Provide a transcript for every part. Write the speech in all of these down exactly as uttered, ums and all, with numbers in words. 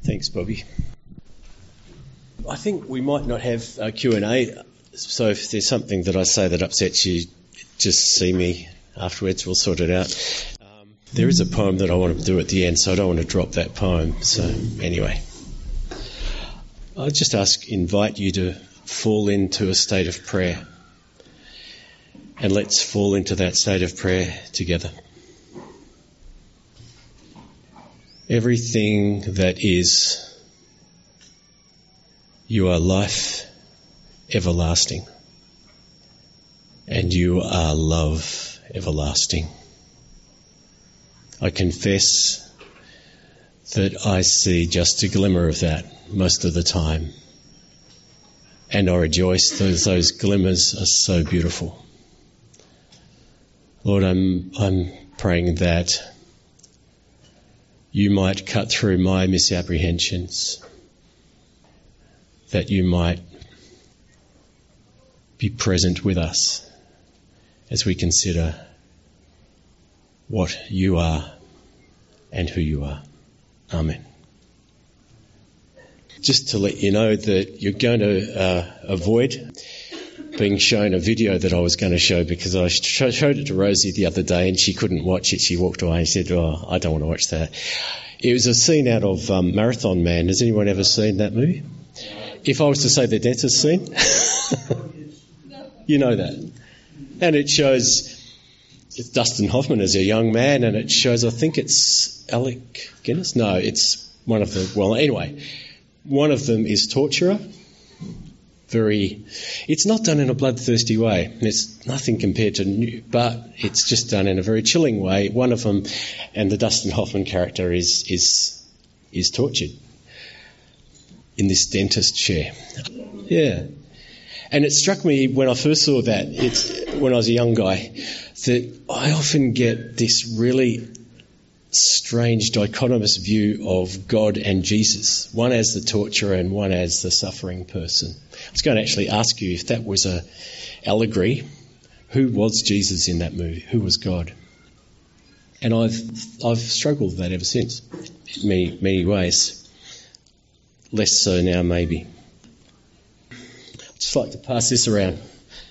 Thanks, Bobby. I think we might not have a Q and A, so if there's something that I say that upsets you, just see me afterwards, we'll sort it out. Um, there is a poem that I want to do at the end, so I don't want to drop that poem. So anyway, I'll just ask, invite you to fall into a state of prayer. And let's fall into that state of prayer together. Everything that is, you are life everlasting, and you are love everlasting. I confess that I see just a glimmer of that most of the time, and I rejoice those those glimmers are so beautiful. Lord, I'm I'm praying that you might cut through my misapprehensions, that you might be present with us as we consider what you are and who you are. Amen. Just to let you know that you're going to uh, avoid being shown a video that I was going to show, because I sh- showed it to Rosie the other day and she couldn't watch it. She walked away and said, oh, I don't want to watch that. It was a scene out of um, Marathon Man. Has anyone ever seen that movie? If I was to say the dentist scene, you know that. And it shows it's Dustin Hoffman as a young man, and it shows, I think it's Alec Guinness. No, it's one of the, well, anyway, one of them is torturer. Very, it's not done in a bloodthirsty way. It's nothing compared to new, but it's just done in a very chilling way. One of them, and the Dustin Hoffman character is is is tortured in this dentist chair. Yeah, and it struck me when I first saw that. It's when I was a young guy that I often get this really strange dichotomous view of God and Jesus, one as the torturer and one as the suffering person. I was going to actually ask you, if that was a allegory, who was Jesus in that movie? Who was God? And I've I've struggled with that ever since, in many, many ways. Less so now, maybe. I'd just like to pass this around.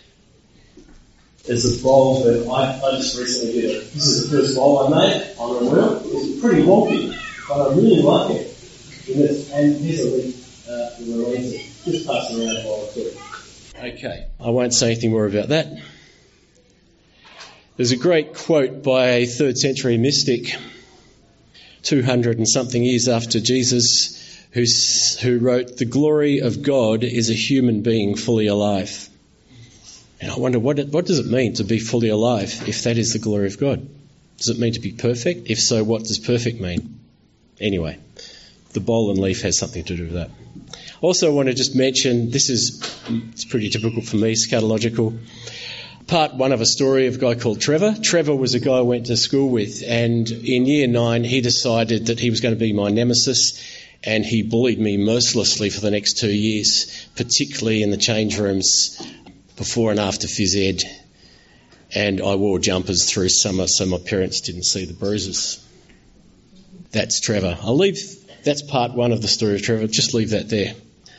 There's a bowl that I, I just recently did it. This is the first bowl I made on a wheel. It's pretty wonky, but I really like it. And here's a link uh, to the lens. Just pass it around while I do it. Okay, I won't say anything more about that. There's a great quote by a third century mystic, two hundred and something years after Jesus, who's, who wrote, "The glory of God is a human being fully alive." And I wonder, what, what does it mean to be fully alive if that is the glory of God? Does it mean to be perfect? If so, what does perfect mean? Anyway, the bowl and leaf has something to do with that. Also, I want to just mention, this is it's pretty typical for me, scatological. Part one of a story of a guy called Trevor. Trevor was a guy I went to school with, and in year nine he decided that he was going to be my nemesis, and he bullied me mercilessly for the next two years, particularly in the change rooms before and after phys ed, and I wore jumpers through summer so my parents didn't see the bruises. That's Trevor. I'll leave, that's part one of the story of Trevor, just leave that there.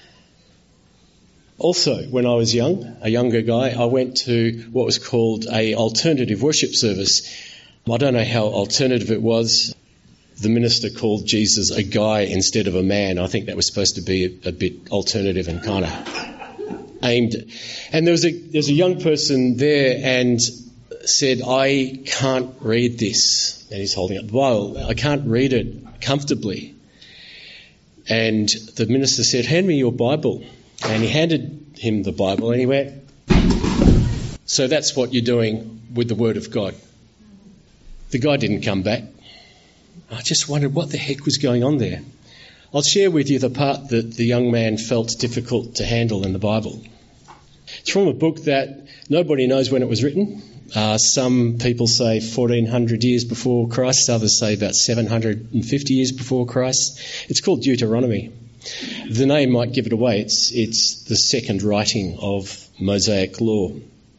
Also, when I was young, a younger guy, I went to what was called a alternative worship service. I don't know how alternative it was. The minister called Jesus a guy instead of a man. I think that was supposed to be a, a bit alternative and kind of aimed at. And there was a there was a young person there and said, "I can't read this." And he's holding up the Bible. "I can't read it comfortably." And the minister said, "Hand me your Bible." And he handed him the Bible and he went, "So that's what you're doing with the Word of God." The guy didn't come back. I just wondered what the heck was going on there. I'll share with you the part that the young man felt difficult to handle in the Bible. It's from a book that nobody knows when it was written. Uh, some people say fourteen hundred years before Christ, others say about seven hundred fifty years before Christ. It's called Deuteronomy. The name might give it away. It's, it's the second writing of Mosaic law.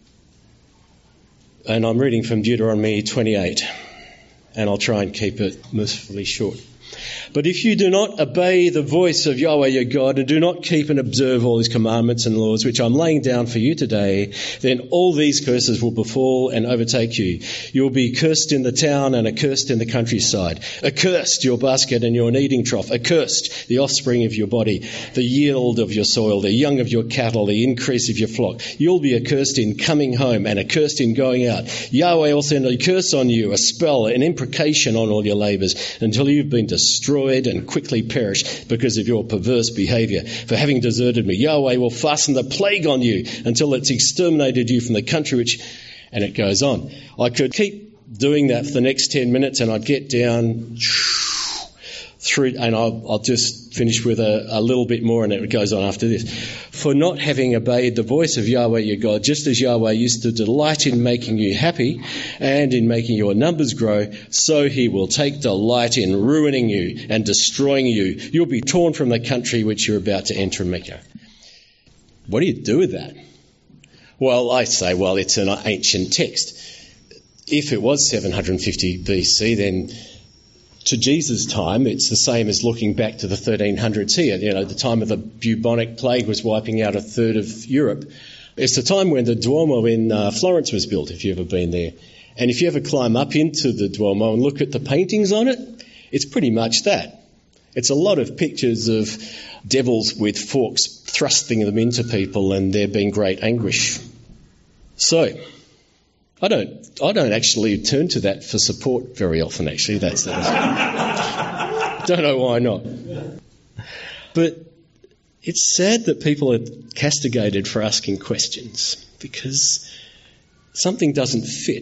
And I'm reading from Deuteronomy twenty-eight, and I'll try and keep it mercifully short. But if you do not obey the voice of Yahweh your God and do not keep and observe all his commandments and laws, which I'm laying down for you today, then all these curses will befall and overtake you. You will be cursed in the town and accursed in the countryside. Accursed your basket and your kneading trough. Accursed the offspring of your body, the yield of your soil, the young of your cattle, the increase of your flock. You'll be accursed in coming home and accursed in going out. Yahweh will send a curse on you, a spell, an imprecation on all your labours, until you've been destroyed and quickly perish because of your perverse behaviour. For having deserted me, Yahweh will fasten the plague on you until it's exterminated you from the country which... And it goes on. I could keep doing that for the next ten minutes and I'd get down through, and I'll, I'll just finish with a, a little bit more, and it goes on after this. For not having obeyed the voice of Yahweh your God, just as Yahweh used to delight in making you happy and in making your numbers grow, so he will take delight in ruining you and destroying you. You'll be torn from the country which you're about to enter and make. What do you do with that? Well, I say, well, it's an ancient text. If it was seven hundred fifty B C, then to Jesus' time, it's the same as looking back to the thirteen hundreds here. You know, the time of the bubonic plague was wiping out a third of Europe. It's the time when the Duomo in uh, Florence was built, if you've ever been there. And if you ever climb up into the Duomo and look at the paintings on it, it's pretty much that. It's a lot of pictures of devils with forks thrusting them into people and there being great anguish. So, I don't I don't actually turn to that for support very often, actually. That's that. Don't know why not. But it's sad that people are castigated for asking questions because something doesn't fit.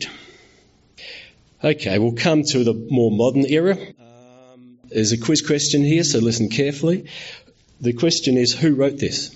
Okay, we'll come to the more modern era. Um, there's a quiz question here, so listen carefully. The question is, who wrote this?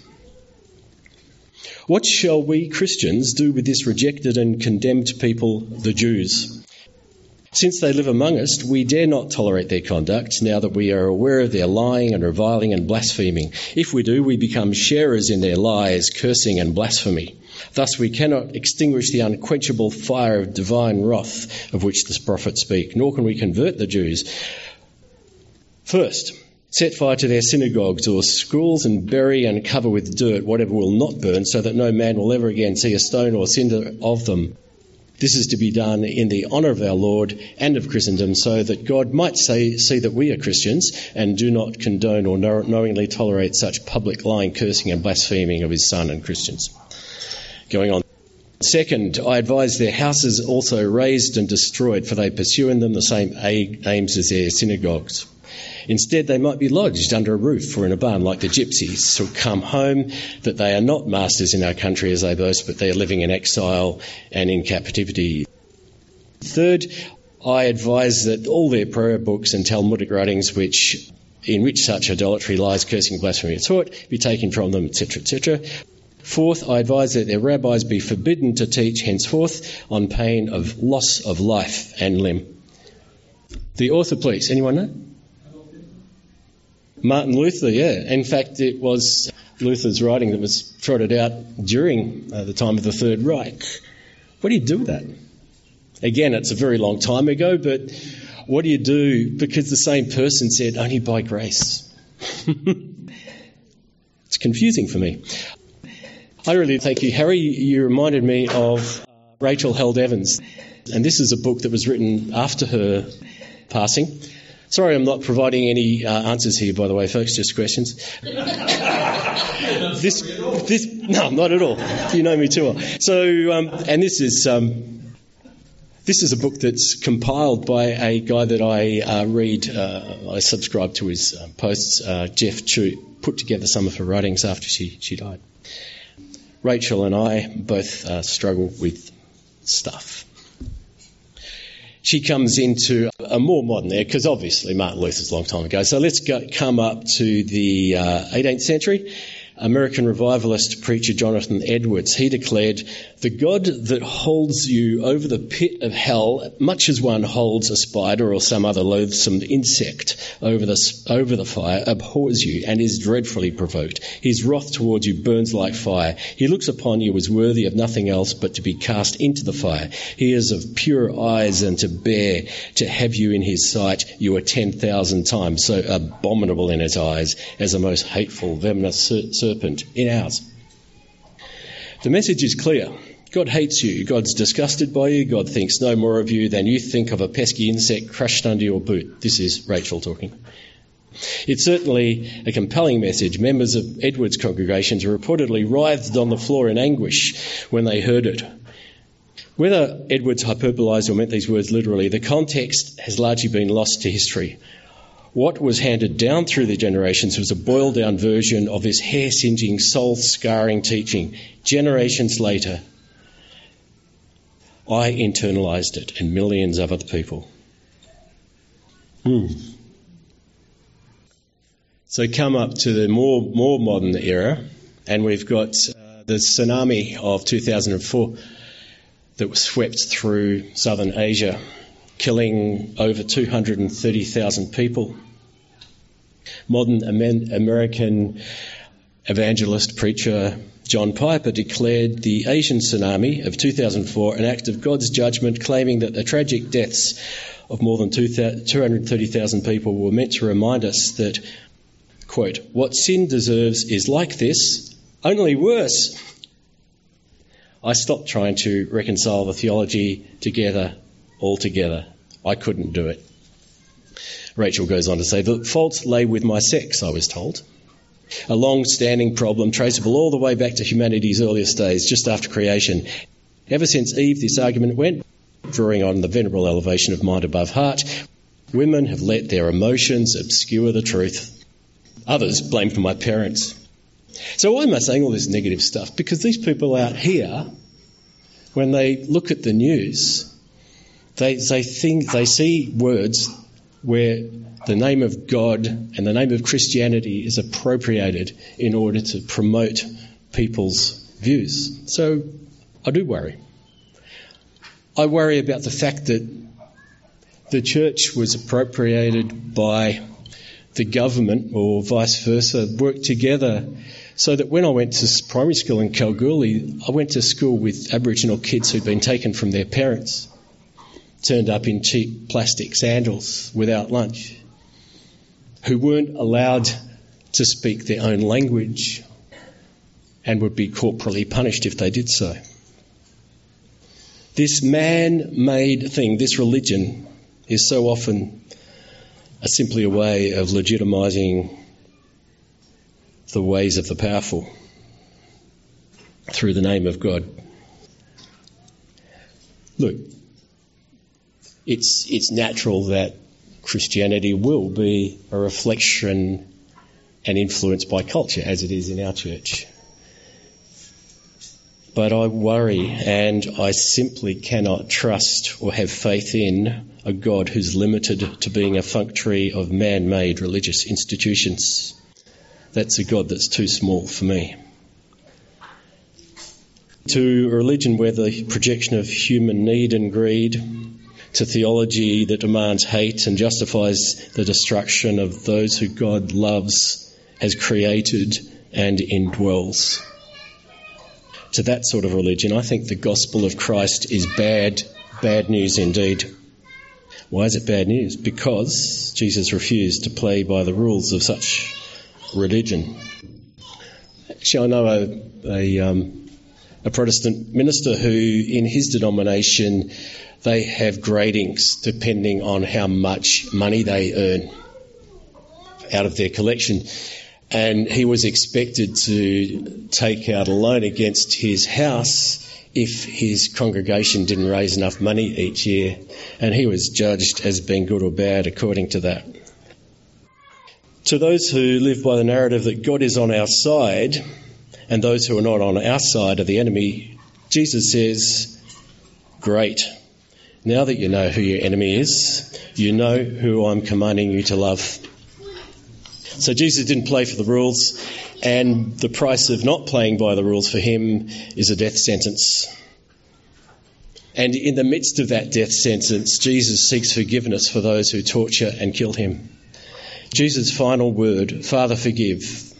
What shall we Christians do with this rejected and condemned people, the Jews? Since they live among us, we dare not tolerate their conduct now that we are aware of their lying and reviling and blaspheming. If we do, we become sharers in their lies, cursing and blasphemy. Thus we cannot extinguish the unquenchable fire of divine wrath of which the prophets speak, nor can we convert the Jews. First, set fire to their synagogues or schools and bury and cover with dirt whatever will not burn, so that no man will ever again see a stone or cinder of them. This is to be done in the honour of our Lord and of Christendom, so that God might say, see that we are Christians and do not condone or knowingly tolerate such public lying, cursing and blaspheming of his Son and Christians. Going on. Second, I advise their houses also razed and destroyed, for they pursue in them the same aims as their synagogues. Instead, they might be lodged under a roof or in a barn like the gypsies, who come home, that they are not masters in our country as they boast, but they are living in exile and in captivity. Third, I advise that all their prayer books and Talmudic writings which in which such idolatry, lies, cursing, blasphemy are taught be taken from them, et cetera, et cetera. Fourth, I advise that their rabbis be forbidden to teach henceforth on pain of loss of life and limb. The author, please. Anyone know? Martin Luther, yeah. In fact, it was Luther's writing that was trotted out during uh, the time of the Third Reich. What do you do with that? Again, it's a very long time ago, but what do you do? Because the same person said, only by grace. It's confusing for me. I really thank you, Harry. You reminded me of uh, Rachel Held Evans, and this is a book that was written after her passing. Sorry, I'm not providing any uh, answers here, by the way, folks, just questions. this, this, no, not at all. You know me too well. So, um, and this is um, this is a book that's compiled by a guy that I uh, read. Uh, I subscribe to his uh, posts. Uh, Jeff Chu put together some of her writings after she she died. Rachel and I both uh, struggle with stuff. She comes into a more modern era, because obviously Martin Luther's a long time ago. So let's go, come up to the uh, eighteenth century. American revivalist preacher Jonathan Edwards. He declared, "The God that holds you over the pit of hell, much as one holds a spider or some other loathsome insect over the, over the fire, abhors you and is dreadfully provoked. His wrath towards you burns like fire. He looks upon you as worthy of nothing else but to be cast into the fire. He is of pure eyes and to bear to have you in his sight. You are ten thousand times so abominable in his eyes as a most hateful, venomous serpent in ours." The message is clear. God hates you. God's disgusted by you. God thinks no more of you than you think of a pesky insect crushed under your boot. This is Rachel talking. It's certainly a compelling message. Members of Edwards' congregations reportedly writhed on the floor in anguish when they heard it. Whether Edwards hyperbolised or meant these words literally, the context has largely been lost to history. What was handed down through the generations was a boiled-down version of this hair-singeing, soul-scarring teaching. Generations later, I internalised it, and millions of other people. Hmm. So come up to the more more modern era, and we've got uh, the tsunami of two thousand four that was swept through southern Asia, killing over two hundred thirty thousand people. Modern American evangelist preacher John Piper declared the Asian tsunami of two thousand four an act of God's judgment, claiming that the tragic deaths of more than two hundred thirty thousand people were meant to remind us that, quote, "what sin deserves is like this, only worse." I stopped trying to reconcile the theology together altogether. I couldn't do it. Rachel goes on to say, "The fault lay with my sex, I was told. A long-standing problem traceable all the way back to humanity's earliest days, just after creation. Ever since Eve, this argument went, drawing on the venerable elevation of mind above heart. Women have let their emotions obscure the truth. Others blamed my parents." So why am I saying all this negative stuff? Because these people out here, when they look at the news, they they think they see words where the name of God and the name of Christianity is appropriated in order to promote people's views. So I do worry. I worry about the fact that the church was appropriated by the government, or vice versa, worked together so that when I went to primary school in Kalgoorlie, I went to school with Aboriginal kids who'd been taken from their parents, turned up in cheap plastic sandals without lunch, who weren't allowed to speak their own language and would be corporally punished if they did so. This man-made thing, this religion, is so often a simply a way of legitimising the ways of the powerful through the name of God. Look, it's it's natural that Christianity will be a reflection and influenced by culture, as it is in our church. But I worry, and I simply cannot trust or have faith in a God who's limited to being a functory of man-made religious institutions. That's a God that's too small for me. To a religion where the projection of human need and greed, to theology that demands hate and justifies the destruction of those who God loves, has created and indwells. To that sort of religion, I think the gospel of Christ is bad, bad news indeed. Why is it bad news? Because Jesus refused to play by the rules of such religion. Actually, I know a, a, um, a Protestant minister who, in his denomination, they have gradings depending on how much money they earn out of their collection. And he was expected to take out a loan against his house if his congregation didn't raise enough money each year. And he was judged as being good or bad according to that. To those who live by the narrative that God is on our side and those who are not on our side are the enemy, Jesus says, great. Now that you know who your enemy is, you know who I'm commanding you to love. So Jesus didn't play for the rules, and the price of not playing by the rules for him is a death sentence. And in the midst of that death sentence, Jesus seeks forgiveness for those who torture and kill him. Jesus' final word, Father, forgive.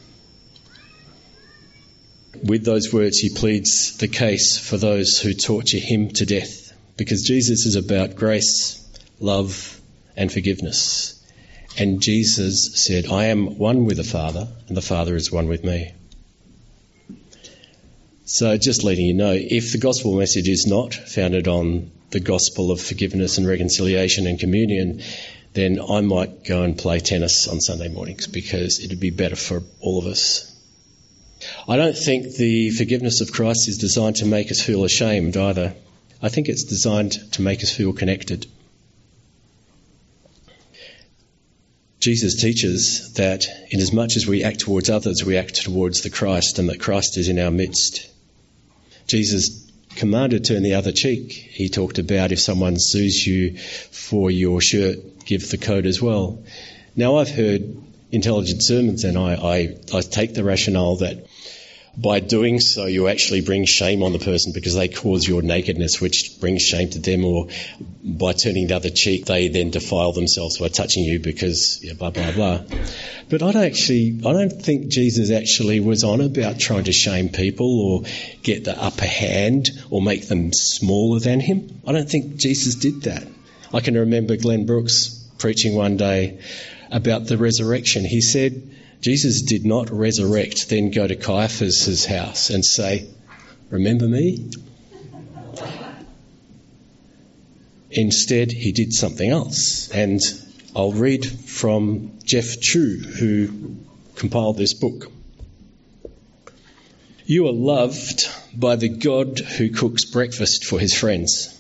With those words, he pleads the case for those who torture him to death, because Jesus is about grace, love, and forgiveness. And Jesus said, I am one with the Father, and the Father is one with me. So just letting you know, if the gospel message is not founded on the gospel of forgiveness and reconciliation and communion, then I might go and play tennis on Sunday mornings, because it would be better for all of us. I don't think the forgiveness of Christ is designed to make us feel ashamed either. I think it's designed to make us feel connected. Jesus teaches that inasmuch as we act towards others, we act towards the Christ, and that Christ is in our midst. Jesus commanded turn the other cheek. He talked about if someone sues you for your shirt, give the coat as well. Now, I've heard intelligent sermons, and I, I, I take the rationale that by doing so you actually bring shame on the person because they cause your nakedness, which brings shame to them, or by turning the other cheek they then defile themselves by touching you because yeah, blah blah blah. But I don't actually I don't think Jesus actually was on about trying to shame people or get the upper hand or make them smaller than him. I don't think Jesus did that. I can remember Glenn Brooks preaching one day about the resurrection. He said Jesus did not resurrect, then go to Caiaphas' house and say, remember me? Instead, he did something else. And I'll read from Jeff Chu, who compiled this book. You are loved by the God who cooks breakfast for his friends.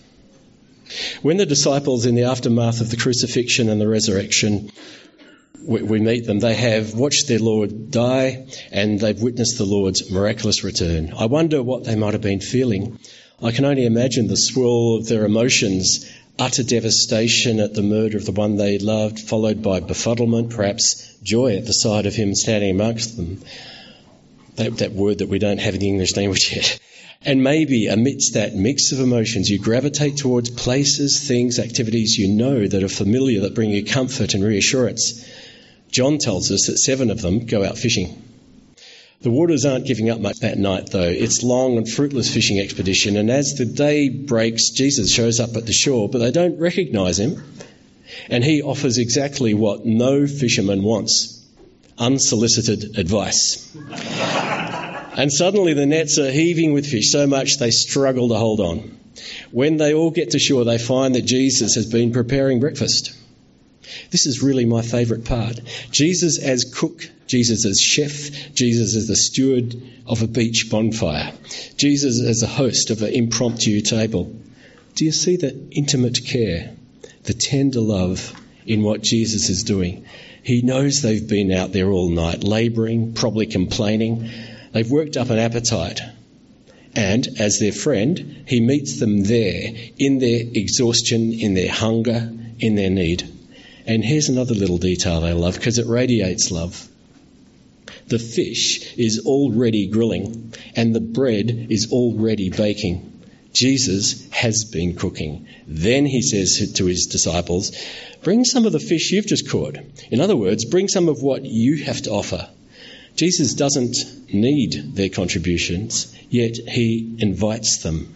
When the disciples, in the aftermath of the crucifixion and the resurrection, we, we meet them, they have watched their Lord die and they've witnessed the Lord's miraculous return. I wonder what they might have been feeling. I can only imagine the swirl of their emotions, utter devastation at the murder of the one they loved, followed by befuddlement, perhaps joy at the sight of him standing amongst them. That, that word that we don't have in the English language yet. And maybe amidst that mix of emotions, you gravitate towards places, things, activities you know that are familiar, that bring you comfort and reassurance. John tells us that seven of them go out fishing. The waters aren't giving up much that night, though. It's a long and fruitless fishing expedition, and as the day breaks, Jesus shows up at the shore, but they don't recognise him, and he offers exactly what no fisherman wants: unsolicited advice. And suddenly the nets are heaving with fish so much they struggle to hold on. When they all get to shore, they find that Jesus has been preparing breakfast. This is really my favourite part. Jesus as cook, Jesus as chef, Jesus as the steward of a beach bonfire, Jesus as the host of an impromptu table. Do you see the intimate care, the tender love in what Jesus is doing? He knows they've been out there all night, labouring, probably complaining. They've worked up an appetite. And as their friend, he meets them there, in their exhaustion, in their hunger, in their need. And here's another little detail I love, because it radiates love. The fish is already grilling, and the bread is already baking. Jesus has been cooking. Then he says to his disciples, bring some of the fish you've just caught. In other words, bring some of what you have to offer. Jesus doesn't need their contributions, yet he invites them.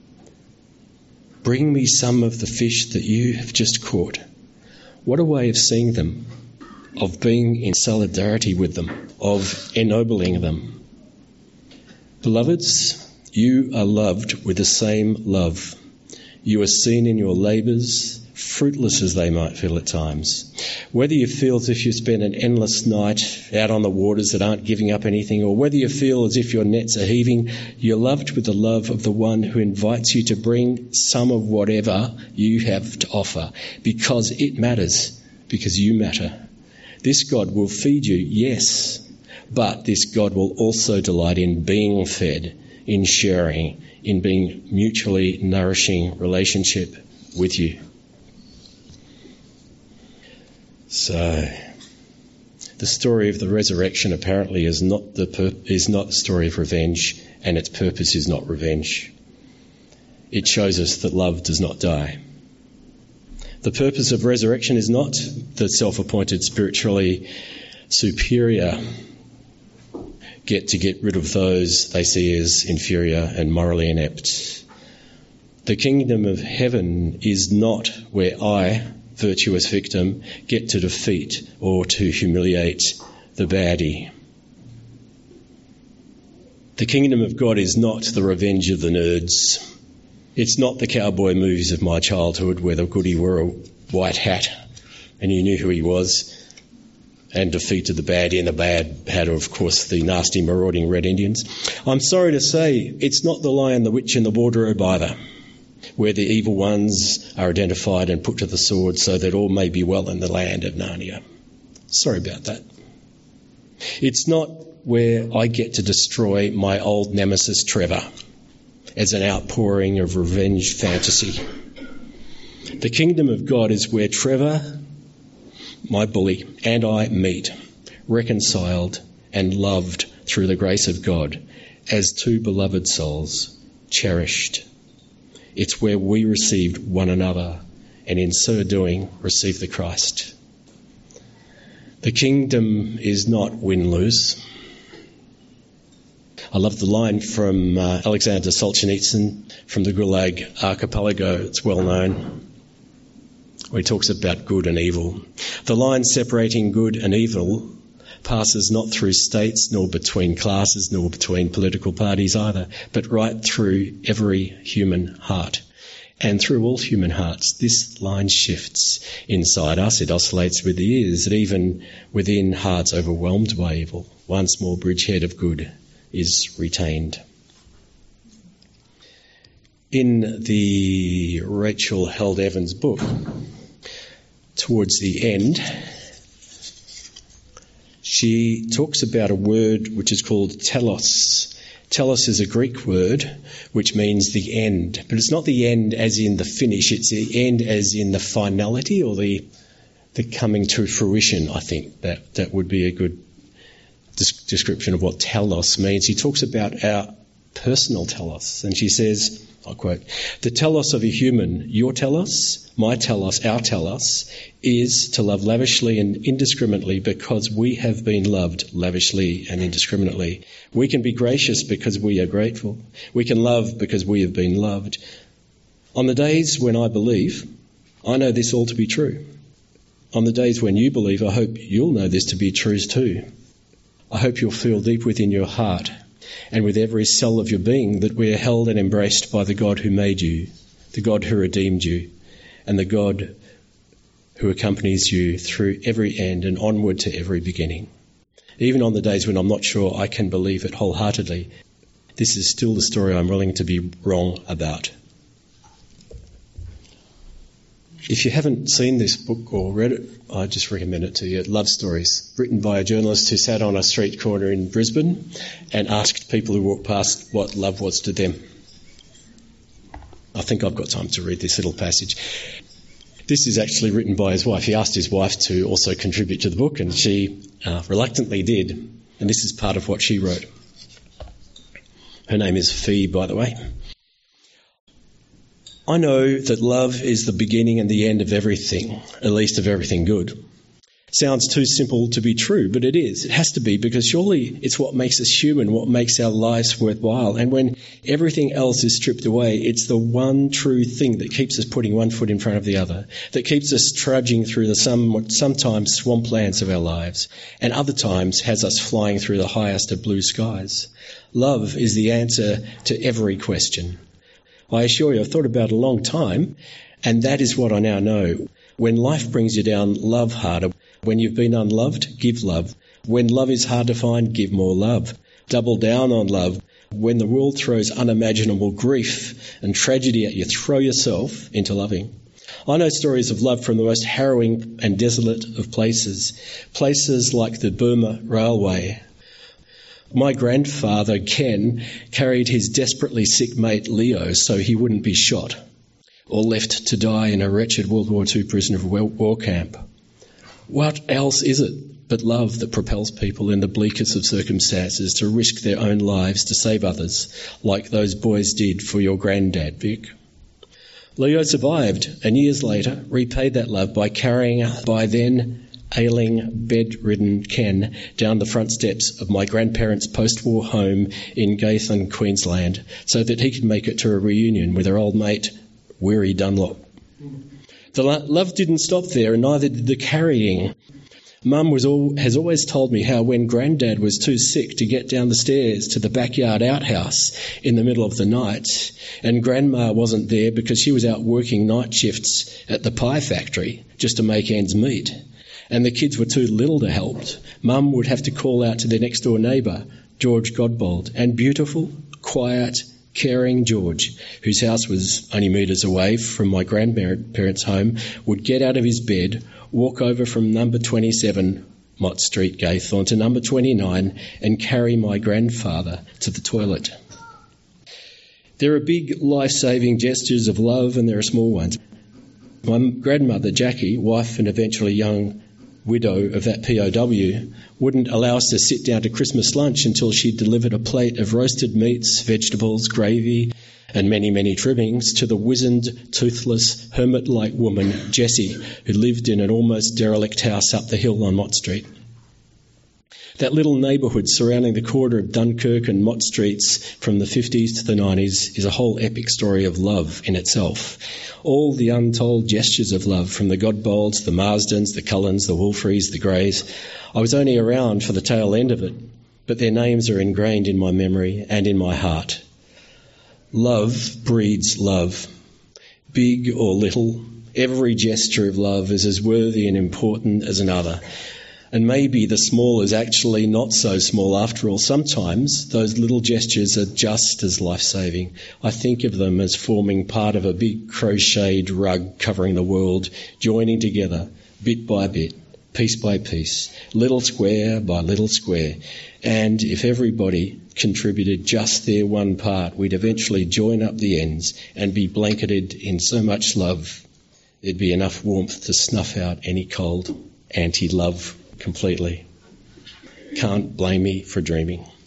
Bring me some of the fish that you have just caught. What a way of seeing them, of being in solidarity with them, of ennobling them. Beloveds, you are loved with the same love. You are seen in your labours, fruitless as they might feel at times. Whether you feel as if you spent an endless night out on the waters that aren't giving up anything, or whether you feel as if your nets are heaving, you're loved with the love of the one who invites you to bring some of whatever you have to offer, because it matters, because you matter. This God will feed you, yes, but this God will also delight in being fed, in sharing, in being mutually nourishing relationship with you. So, The story of the resurrection apparently is not the pur- is not the story of revenge, and its purpose is not revenge. It shows us that love does not die. The purpose of resurrection is not the self-appointed spiritually superior get to get rid of those they see as inferior and morally inept. The kingdom of heaven is not where I, virtuous victim, get to defeat or to humiliate the baddie. The kingdom of God is not the revenge of the nerds. It's not the cowboy movies of my childhood where the goody wore a white hat and you knew who he was and defeated the baddie, and the bad had, of course, the nasty marauding Red Indians. I'm sorry to say it's not the Lion, the Witch and the Wardrobe either, where the evil ones are identified and put to the sword so that all may be well in the land of Narnia. Sorry about that. It's not where I get to destroy my old nemesis Trevor as an outpouring of revenge fantasy. The kingdom of God is where Trevor, my bully, and I meet, reconciled and loved through the grace of God as two beloved souls, cherished. It's where we received one another and in so doing receive the Christ. The kingdom is not win-lose. I love the line from uh, Alexander Solzhenitsyn from the Gulag Archipelago. It's well known, where he talks about good and evil. The line separating good and evil passes not through states, nor between classes, nor between political parties either, but right through every human heart. And through all human hearts, this line shifts inside us. It oscillates with the years, that even within hearts overwhelmed by evil, one small bridgehead of good is retained. In the Rachel Held Evans book, towards the end, she talks about a word which is called telos. Telos is a Greek word which means the end, but it's not the end as in the finish, it's the end as in the finality or the the coming to fruition. I think that, that would be a good des- description of what telos means. He talks about our personal telos, and she says, I quote, "The telos of a human, your telos, my telos, our telos, is to love lavishly and indiscriminately because we have been loved lavishly and indiscriminately. We can be gracious because we are grateful. We can love because we have been loved. On the days when I believe, I know this all to be true. On the days when you believe, I hope you'll know this to be true too. I hope you'll feel deep within your heart and with every cell of your being that we are held and embraced by the God who made you, the God who redeemed you, and the God who accompanies you through every end and onward to every beginning. Even on the days when I'm not sure I can believe it wholeheartedly, this is still the story I'm willing to be wrong about." If you haven't seen this book or read it, I just recommend it to you. Love Stories, written by a journalist who sat on a street corner in Brisbane and asked people who walked past what love was to them. I think I've got time to read this little passage. This is actually written by his wife. He asked his wife to also contribute to the book, and she uh, reluctantly did. And this is part of what she wrote. Her name is Fee, by the way. "I know that love is the beginning and the end of everything, at least of everything good. Sounds too simple to be true, but it is. It has to be, because surely it's what makes us human, what makes our lives worthwhile. And when everything else is stripped away, it's the one true thing that keeps us putting one foot in front of the other, that keeps us trudging through the some, sometimes swamplands of our lives, and other times has us flying through the highest of blue skies. Love is the answer to every question. I assure you, I've thought about it a long time, and that is what I now know. When life brings you down, love harder. When you've been unloved, give love. When love is hard to find, give more love. Double down on love. When the world throws unimaginable grief and tragedy at you, throw yourself into loving. I know stories of love from the most harrowing and desolate of places, places like the Burma Railway. My grandfather, Ken, carried his desperately sick mate, Leo, so he wouldn't be shot or left to die in a wretched World War Two prisoner of war camp. What else is it but love that propels people in the bleakest of circumstances to risk their own lives to save others, like those boys did for your granddad, Vic. Leo survived, and years later repaid that love by carrying by then ailing, bedridden Ken down the front steps of my grandparents' post-war home in Gathon, Queensland, so that he could make it to a reunion with her old mate, Weary Dunlop. The lo- love didn't stop there, and neither did the carrying. Mum was all, has always told me how when Grandad was too sick to get down the stairs to the backyard outhouse in the middle of the night, and Grandma wasn't there because she was out working night shifts at the pie factory just to make ends meet, and the kids were too little to help, Mum would have to call out to their next-door neighbour, George Godbold, and beautiful, quiet, caring George, whose house was only metres away from my grandparents' home, would get out of his bed, walk over from number twenty-seven Mott Street, Gathorne, to number twenty-nine and carry my grandfather to the toilet. There are big life-saving gestures of love and there are small ones. My grandmother, Jackie, wife and eventually young widow of that P O W, wouldn't allow us to sit down to Christmas lunch until she'd delivered a plate of roasted meats, vegetables, gravy and many, many trimmings to the wizened, toothless, hermit-like woman, Jessie, who lived in an almost derelict house up the hill on Mott Street. That little neighbourhood surrounding the corner of Dunkirk and Mott Streets from the fifties to the nineties is a whole epic story of love in itself. All the untold gestures of love from the Godbolds, the Marsdens, the Cullens, the Wolfreys, the Greys. I was only around for the tail end of it, but their names are ingrained in my memory and in my heart. Love breeds love. Big or little, every gesture of love is as worthy and important as another. And maybe the small is actually not so small after all. Sometimes those little gestures are just as life-saving. I think of them as forming part of a big crocheted rug covering the world, joining together bit by bit, piece by piece, little square by little square. And if everybody contributed just their one part, we'd eventually join up the ends and be blanketed in so much love, there'd be enough warmth to snuff out any cold anti-love completely. Can't blame me for dreaming.